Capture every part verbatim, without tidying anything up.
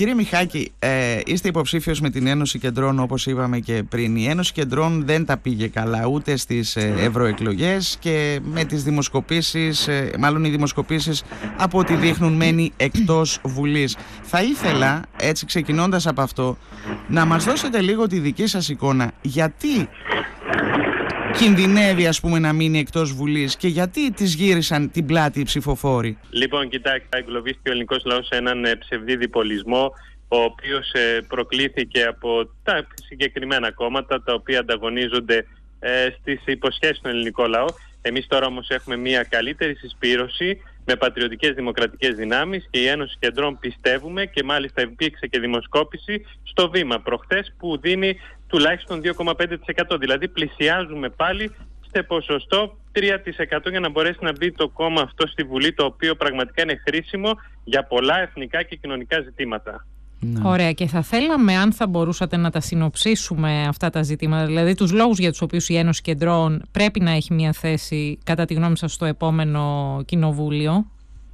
Κύριε Μιχάκη, ε, είστε υποψήφιος με την Ένωση Κεντρών, όπως είπαμε και πριν. Η Ένωση Κεντρών δεν τα πήγε καλά ούτε στις ε, ευρωεκλογές και με τις δημοσκοπήσεις, ε, μάλλον οι δημοσκοπήσεις από ό,τι δείχνουν μένει εκτός Βουλής. Θα ήθελα, έτσι ξεκινώντας από αυτό, να μας δώσετε λίγο τη δική σας εικόνα. Γιατί κινδυνεύει, ας πούμε, να μείνει εκτός Βουλής και γιατί τις γύρισαν την πλάτη οι ψηφοφόροι? Λοιπόν, κοιτάξτε, εγκλωβίστηκε ο ελληνικός λαός σε έναν ε, ψευδή διπολισμό, ο οποίος ε, προκλήθηκε από τα συγκεκριμένα κόμματα τα οποία ανταγωνίζονται ε, στις υποσχέσεις στον ελληνικό λαό. Εμείς τώρα όμως έχουμε μια καλύτερη συσπήρωση με πατριωτικές δημοκρατικές δυνάμεις και η Ένωση Κεντρών πιστεύουμε, και μάλιστα υπήρξε και δημοσκόπηση στο Βήμα προχθές που δίνει τουλάχιστον δύο κόμμα πέντε τοις εκατό, δηλαδή πλησιάζουμε πάλι σε ποσοστό τρία τοις εκατό για να μπορέσει να μπει το κόμμα αυτό στη Βουλή, το οποίο πραγματικά είναι χρήσιμο για πολλά εθνικά και κοινωνικά ζητήματα. Ναι. Ωραία, και θα θέλαμε, αν θα μπορούσατε, να τα συνοψίσουμε αυτά τα ζητήματα, δηλαδή τους λόγους για τους οποίους η Ένωση Κεντρών πρέπει να έχει μια θέση, κατά τη γνώμη σας, στο επόμενο κοινοβούλιο.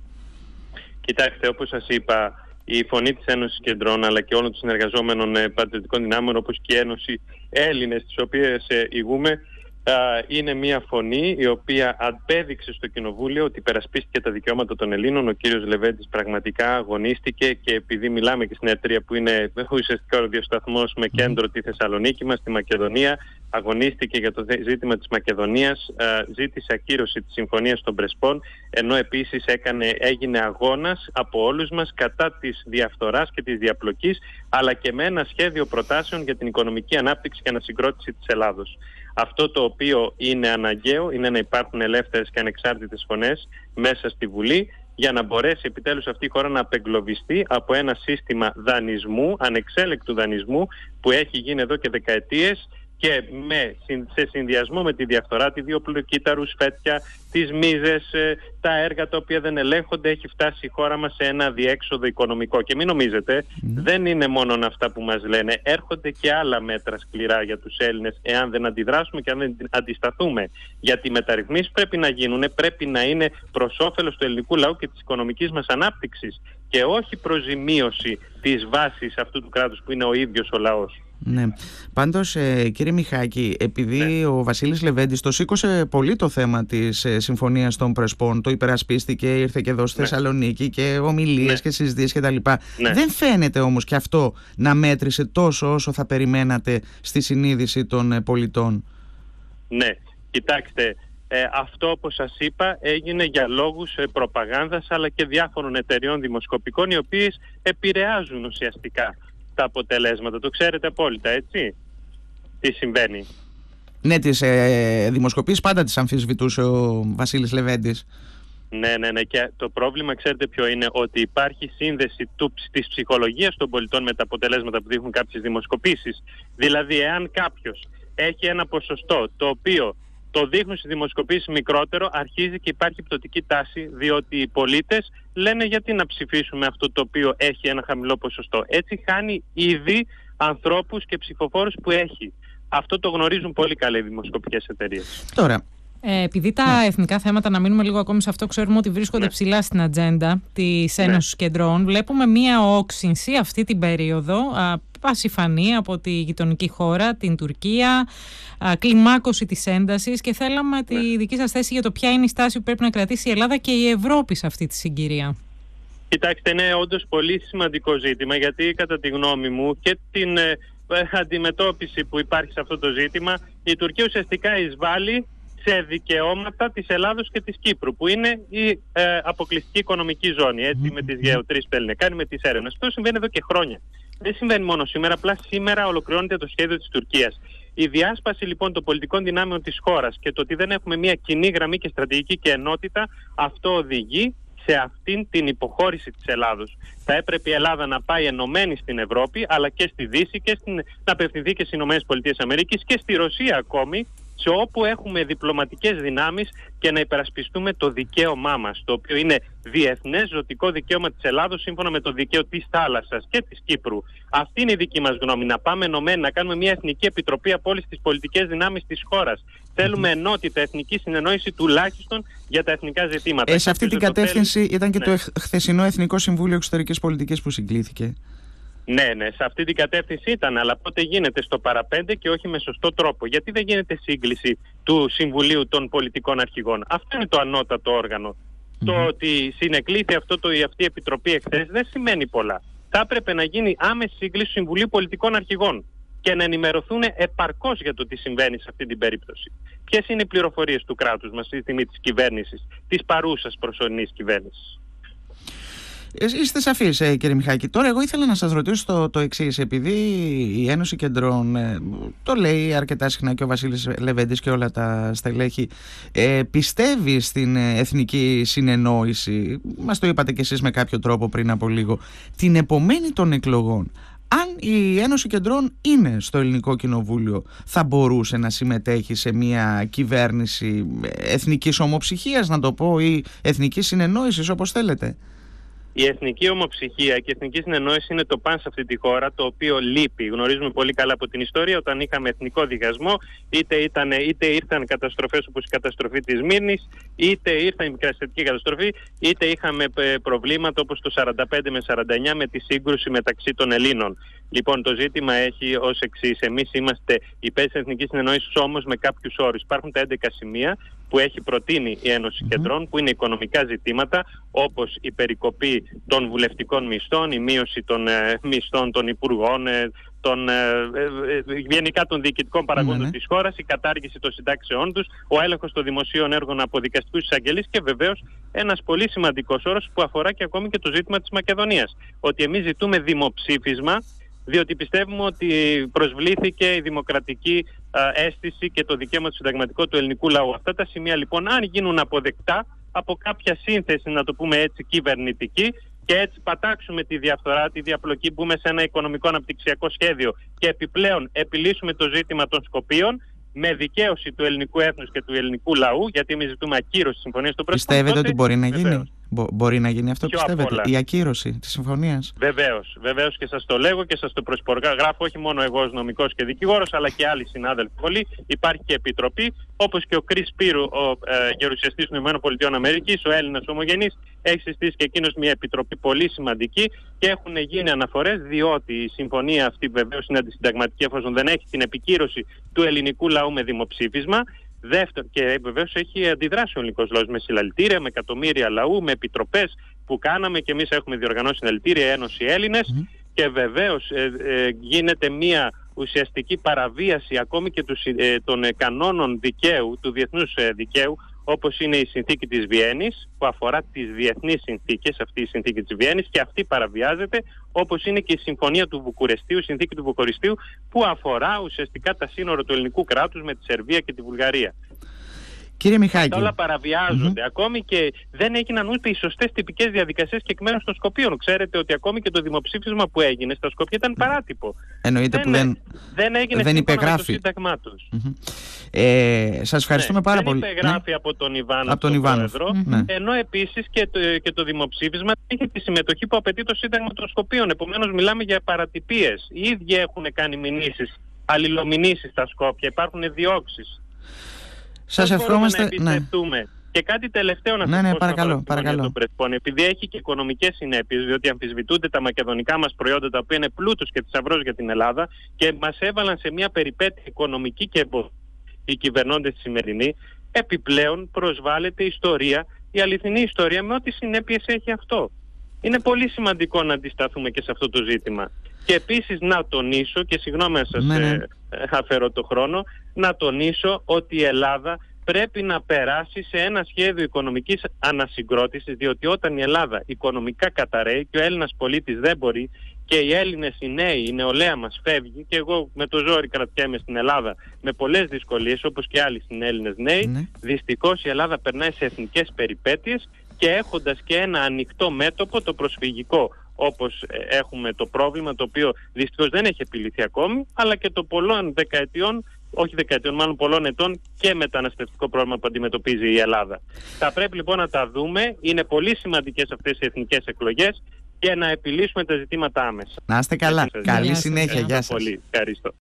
Κοιτάξτε, όπως σας είπα, η φωνή της Ένωσης Κεντρών αλλά και όλων των συνεργαζόμενων ε, πατριωτικών δυνάμεων, όπως και η Ένωση Έλληνες, τις οποίες ε, ηγούμε, είναι μια φωνή η οποία απέδειξε στο Κοινοβούλιο ότι υπερασπίστηκε τα δικαιώματα των Ελλήνων. Ο κύριος Λεβέντης πραγματικά αγωνίστηκε, και επειδή μιλάμε και στην Ερυθρία που είναι ουσιαστικά ο ραδιοσταθμός με κέντρο τη Θεσσαλονίκη μας, στη Μακεδονία, αγωνίστηκε για το ζήτημα της Μακεδονίας, ζήτησε ακύρωση της Συμφωνίας των Πρεσπών, ενώ επίσης έκανε, έγινε αγώνας από όλους μας κατά της διαφθοράς και της διαπλοκής, αλλά και με ένα σχέδιο προτάσεων για την οικονομική ανάπτυξη και ανασυγκρότηση της Ελλάδος. Αυτό το οποίο είναι αναγκαίο είναι να υπάρχουν ελεύθερες και ανεξάρτητες φωνές μέσα στη Βουλή, για να μπορέσει επιτέλους αυτή η χώρα να απεγκλωβιστεί από ένα σύστημα δανεισμού, ανεξέλεκτου δανεισμού, που έχει γίνει εδώ και δεκαετίες, και με, σε συνδυασμό με τη διαφθορά, τη βιοπλοκή, τα ρουσφέτια, τις μίζες, τα έργα τα οποία δεν ελέγχονται, έχει φτάσει η χώρα μας σε ένα διέξοδο οικονομικό. Και μην νομίζετε, mm. δεν είναι μόνο αυτά που μας λένε, έρχονται και άλλα μέτρα σκληρά για τους Έλληνες, εάν δεν αντιδράσουμε και αν δεν αντισταθούμε. Γιατί οι μεταρρυθμίσεις πρέπει να γίνουν, πρέπει να είναι προς όφελος του ελληνικού λαού και της οικονομικής μας ανάπτυξης, και όχι προζημίωση της βάσης αυτού του κράτους που είναι ο ίδιος ο λαός. Ναι. Πάντως, ε, κύριε Μιχάκη, επειδή ναι. ο Βασίλης Λεβέντης το σήκωσε πολύ το θέμα της ε, Συμφωνίας των Πρεσπών, το υπερασπίστηκε, ήρθε και εδώ στη ναι. Θεσσαλονίκη και ομιλίες ναι. και συζητήσεις κτλ. Ναι. Δεν φαίνεται όμως και αυτό να μέτρησε τόσο όσο θα περιμένατε στη συνείδηση των ε, πολιτών? Ναι, κοιτάξτε, ε, αυτό, όπως σας είπα, έγινε για λόγους ε, προπαγάνδας αλλά και διάφορων εταιριών δημοσκοπικών, οι οποίες επηρεάζουν ουσιαστικά τα αποτελέσματα. Το ξέρετε απόλυτα, έτσι, τι συμβαίνει? Ναι, τις ε, δημοσκοπήσεις πάντα τις αμφισβητούσε ο Βασίλης Λεβέντης. Ναι, ναι, ναι. Και το πρόβλημα, ξέρετε ποιο είναι? Ότι υπάρχει σύνδεση του, της ψυχολογίας των πολιτών με τα αποτελέσματα που δείχνουν κάποιες δημοσκοπήσεις. Δηλαδή, εάν κάποιος έχει ένα ποσοστό το οποίο το δείχνουν στις δημοσκοπήσεις μικρότερο, αρχίζει και υπάρχει πτωτική τάση, διότι οι πολίτες λένε γιατί να ψηφίσουμε αυτό το οποίο έχει ένα χαμηλό ποσοστό. Έτσι χάνει ήδη ανθρώπους και ψηφοφόρους που έχει. Αυτό το γνωρίζουν πολύ καλά οι δημοσκοπικές εταιρείες. Τώρα, Ε, επειδή τα ναι. εθνικά θέματα, να μείνουμε λίγο ακόμη σε αυτό, ξέρουμε ότι βρίσκονται ναι. ψηλά στην ατζέντα της Ένωσης ναι. Κεντρών. Βλέπουμε μία όξυνση αυτή την περίοδο, πασιφανή από τη γειτονική χώρα, την Τουρκία, α, κλιμάκωση της έντασης, και θέλαμε ναι. τη δική σας θέση για το ποια είναι η στάση που πρέπει να κρατήσει η Ελλάδα και η Ευρώπη σε αυτή τη συγκυρία. Κοιτάξτε, είναι όντως πολύ σημαντικό ζήτημα, γιατί κατά τη γνώμη μου και την ε, αντιμετώπιση που υπάρχει σε αυτό το ζήτημα, η Τουρκία ουσιαστικά εισβάλλει σε δικαιώματα της Ελλάδος και της Κύπρου, που είναι η ε, αποκλειστική οικονομική ζώνη, έτσι, mm-hmm. με τις γεωτρήσεις που έλεγε, κάνει με τις έρευνες. Αυτό συμβαίνει εδώ και χρόνια. Δεν συμβαίνει μόνο σήμερα, απλά σήμερα ολοκληρώνεται το σχέδιο της Τουρκίας. Η διάσπαση λοιπόν των πολιτικών δυνάμεων της χώρας και το ότι δεν έχουμε μια κοινή γραμμή και στρατηγική και ενότητα, αυτό οδηγεί σε αυτήν την υποχώρηση της Ελλάδος. Θα έπρεπε η Ελλάδα να πάει ενωμένη στην Ευρώπη, αλλά και στη Δύση, και στην, να απευθυνθεί και στις ΗΠΑ και στη Ρωσία ακόμη, σε όπου έχουμε διπλωματικές δυνάμεις, και να υπερασπιστούμε το δικαίωμά μας, το οποίο είναι διεθνές ζωτικό δικαίωμα της Ελλάδος σύμφωνα με το δίκαιο της θάλασσας και της Κύπρου. Αυτή είναι η δική μας γνώμη, να πάμε ενωμένοι, να κάνουμε μια εθνική επιτροπή από όλες τις πολιτικές δυνάμεις της χώρας. Θέλουμε ενότητα, εθνική συνεννόηση τουλάχιστον για τα εθνικά ζητήματα. Ε, σε αυτή την κατεύθυνση θέλει... ήταν και ναι. το χθεσινό Εθνικό Συμβούλιο Εξωτερικής Πολιτικής που συγκλήθηκε. Ναι, ναι, σε αυτή την κατεύθυνση ήταν, αλλά πότε γίνεται στο παραπέντε και όχι με σωστό τρόπο? Γιατί δεν γίνεται σύγκληση του Συμβουλίου των Πολιτικών Αρχηγών? Αυτό είναι το ανώτατο όργανο. Mm-hmm. Το ότι συνεκλήθη αυτό το, αυτή η επιτροπή εχθές δεν σημαίνει πολλά. Θα έπρεπε να γίνει άμεση σύγκληση του Συμβουλίου Πολιτικών Αρχηγών και να ενημερωθούν επαρκώς για το τι συμβαίνει σε αυτή την περίπτωση. Ποιες είναι οι πληροφορίες του κράτους μας στη στιγμή της κυβέρνησης, της παρούσας προσωρινής κυβέρνησης? Είστε σαφείς, ε, κύριε Μιχάκη. Τώρα εγώ ήθελα να σας ρωτήσω το, το εξής. Επειδή η Ένωση Κεντρών, ε, το λέει αρκετά συχνά και ο Βασίλης Λεβέντης και όλα τα στελέχη, ε, πιστεύει στην εθνική συνεννόηση, μας το είπατε κι εσείς με κάποιο τρόπο πριν από λίγο, την επομένη των εκλογών, αν η Ένωση Κεντρών είναι στο Ελληνικό Κοινοβούλιο, θα μπορούσε να συμμετέχει σε μια κυβέρνηση εθνικής ομοψυχίας, να το πω, ή εθνικής συνεννόησης, όπως θέλετε? Η εθνική ομοψυχία και η εθνική συνεννόηση είναι το παν σε αυτή τη χώρα, το οποίο λείπει. Γνωρίζουμε πολύ καλά από την ιστορία, όταν είχαμε εθνικό διχασμό, είτε, ήταν, είτε ήρθαν καταστροφές όπως η καταστροφή της Μύρνης, είτε ήρθαν η μικρασιατική καταστροφή, είτε είχαμε προβλήματα όπως το σαράντα πέντε με σαράντα εννιά με τη σύγκρουση μεταξύ των Ελλήνων. Λοιπόν, το ζήτημα έχει ως εξής. Εμείς είμαστε υπέρ της εθνικής συνεννόησης, όμως με κάποιους όρους. Υπάρχουν τα έντεκα σημεία που έχει προτείνει η Ένωση mm-hmm. Κεντρών, που είναι οικονομικά ζητήματα, όπως η περικοπή των βουλευτικών μισθών, η μείωση των ε, μισθών των υπουργών, ε, των, ε, ε, γενικά των διοικητικών παραγόντων mm-hmm. της χώρας, η κατάργηση των συντάξεών τους, ο έλεγχος των δημοσίων έργων από δικαστικούς εισαγγελείς και βεβαίως ένας πολύ σημαντικός όρος που αφορά και ακόμη και το ζήτημα της Μακεδονίας. Ότι εμείς ζητούμε δημοψήφισμα, διότι πιστεύουμε ότι προσβλήθηκε η δημοκρατική α, αίσθηση και το δικαίωμα του συνταγματικού του ελληνικού λαού. Αυτά τα σημεία λοιπόν, αν γίνουν αποδεκτά από κάποια σύνθεση, να το πούμε έτσι, κυβερνητική, και έτσι πατάξουμε τη διαφθορά, τη διαπλοκή, μπούμε σε ένα οικονομικό αναπτυξιακό σχέδιο και επιπλέον επιλύσουμε το ζήτημα των Σκοπίων με δικαίωση του ελληνικού έθνους και του ελληνικού λαού, γιατί εμείς ζητούμε ακύρωση της συμφωνίας του Πρεσπού. Πιστεύετε ότι μπορεί να γίνει? Βεβαίως. Μπο- μπορεί να γίνει αυτό, Πιο πιστεύετε, η ακύρωση της συμφωνίας? Βεβαίως, βεβαίως, και σας το λέγω και σας το προσπογράφω, όχι μόνο εγώ ως νομικός και δικηγόρος, αλλά και άλλοι συνάδελφοι πολλοί. Υπάρχει και επιτροπή, όπως και ο Κρίς Σπύρου, ο ε, γερουσιαστής των ΗΠΑ, ο Έλληνας ομογενής, έχει συστήσει και εκείνος μια επιτροπή πολύ σημαντική και έχουν γίνει αναφορές, διότι η συμφωνία αυτή βεβαίως είναι αντισυνταγματική, εφόσον δεν έχει την επικύρωση του ελληνικού λαού με δημοψήφισμα. Δεύτερον, και βεβαίως έχει αντιδράσει ο ελληνικός λαός με συλλαλητήρια, με εκατομμύρια λαού, με επιτροπές που κάναμε και εμείς έχουμε διοργανώσει συλλαλητήρια, Ένωση Έλληνες, mm-hmm. και βεβαίως ε, ε, γίνεται μια ουσιαστική παραβίαση ακόμη και του, ε, των ε, κανόνων δικαίου, του διεθνούς ε, δικαίου, όπως είναι η συνθήκη της Βιέννης, που αφορά τις διεθνείς συνθήκες, αυτή η συνθήκη της Βιέννης, και αυτή παραβιάζεται, όπως είναι και η συμφωνία του Βουκουρεστίου, η συνθήκη του Βουκουρεστίου, που αφορά ουσιαστικά τα σύνορα του ελληνικού κράτους με τη Σερβία και τη Βουλγαρία. Κύριε Μιχάκη, αυτά όλα παραβιάζονται. Mm-hmm. Ακόμη και δεν έγιναν ούτε οι σωστές τυπικές διαδικασίες και εκ μέρους των Σκοπίων. Ξέρετε ότι ακόμη και το δημοψήφισμα που έγινε στα Σκοπία ήταν παράτυπο. Εννοείται δεν, που δεν, δεν έγινε δεν υπεγράφει με το σύνταγμά τους. Mm-hmm. Ε, σας ευχαριστούμε ναι, πάρα δεν πολύ. Δεν υπεγράφει ναι. από τον Ιβάνο, από τον τον πρόεδρο, mm-hmm. ενώ επίσης και το, και το δημοψήφισμα είχε τη συμμετοχή που απαιτεί το Σύνταγμα των Σκοπίων. Επομένως μιλάμε για παρατυπίες. Οι ίδιοι έχουν κάνει μηνύσεις, αλληλομηνύσεις στα Σκόπια, υπάρχουν διώξεις. Σας ευχόμαστε. Να εμπιστευτούμε. Ναι. Και κάτι τελευταίο να σας ναι, ναι, πω παρακαλώ, παρακαλώ. Τον Πρεσπών, επειδή έχει και οικονομικές συνέπειες, διότι αμφισβητούνται τα μακεδονικά μας προϊόντα, τα οποία είναι πλούτος και θησαυρός για την Ελλάδα και μας έβαλαν σε μια περιπέτεια οικονομική και εμπορική οι κυβερνώντες σημερινοί. Επιπλέον προσβάλλεται η ιστορία, η αληθινή ιστορία, με ό,τι συνέπειες έχει αυτό. Είναι πολύ σημαντικό να αντισταθούμε και σε αυτό το ζήτημα. Και επίσης να τονίσω, και συγγνώμη να σας ναι, ναι. Ε, αφαιρώ το χρόνο, να τονίσω ότι η Ελλάδα πρέπει να περάσει σε ένα σχέδιο οικονομικής ανασυγκρότησης, διότι όταν η Ελλάδα οικονομικά καταραίει και ο Έλληνας πολίτης δεν μπορεί, και οι Έλληνες, οι νέοι, η νεολαία μας φεύγει, και εγώ με το ζόρι κρατιέμαι στην Ελλάδα με πολλές δυσκολίες, όπως και άλλοι συνέλληνες νέοι, ναι. δυστυχώς η Ελλάδα περνάει σε εθνικές περιπέτειες και έχοντας και ένα ανοιχτό μέτωπο, το προσφυγικό, όπως έχουμε το πρόβλημα, το οποίο δυστυχώς δεν έχει επιλυθεί ακόμη, αλλά και το πολλών δεκαετιών, όχι δεκαετιών, μάλλον πολλών ετών, και μεταναστευτικό πρόβλημα που αντιμετωπίζει η Ελλάδα. Θα πρέπει λοιπόν να τα δούμε, είναι πολύ σημαντικές αυτές οι εθνικές εκλογές, και να επιλύσουμε τα ζητήματα άμεσα. Να είστε καλά. Καλή συνέχεια. Γεια σας. Πολύ. Ευχαριστώ.